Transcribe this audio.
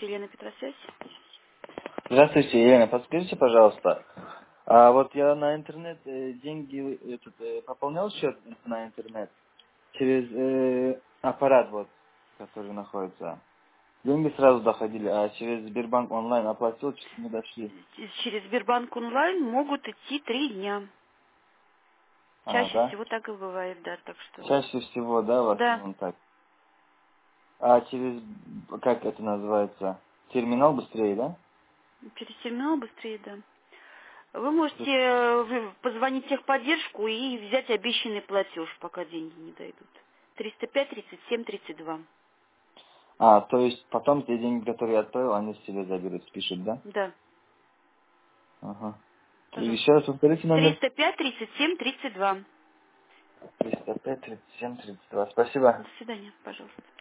Елена Петросвязь. Здравствуйте, Елена, подскажите, пожалуйста. Вот я на интернет деньги пополнял счет на интернет через аппарат, вот, который находится. Деньги сразу доходили, а через Сбербанк онлайн оплатил, что-то не дошли. Через Сбербанк онлайн могут идти 3 дня. Чаще Да? всего так и бывает, да, так что. Чаще всего, да, в Да, основном так. А через, как это называется, терминал быстрее, да? через терминал быстрее, да. Вы можете позвонить в техподдержку и взять обещанный платеж, пока деньги не дойдут. 305 37 32. То есть потом те деньги, которые я отправил, они с себе заберут, спишут, да? Да, Ага. И еще пожалуйста. раз повторите номер. 305 37 32. 305 37 32. Спасибо. До свидания, пожалуйста.